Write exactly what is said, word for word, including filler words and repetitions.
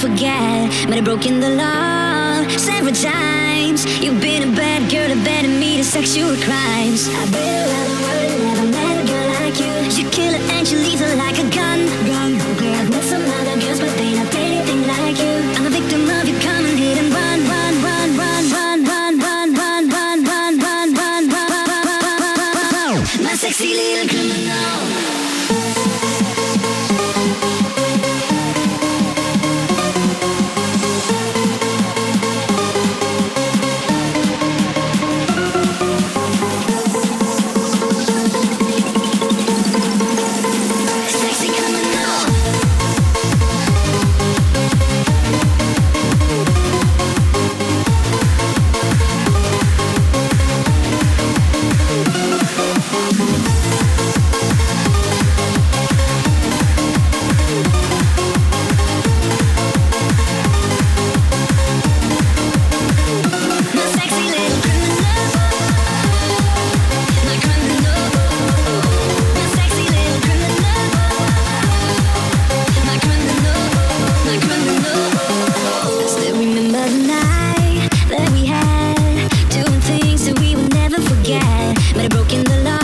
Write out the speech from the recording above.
forget. Might have broken the law several times. You've been a bad girl, abandoned me to sexual crimes. I've been around the world and never met a girl like you. You kill her and she leaves her like a gun. Gun, gun. I've met some other girls, but they not anything like you. I'm a victim of your common hit and run, run, run, run, run, run, run, run, run, run, run, run, run, run. My sexy little criminal. Might have broken the law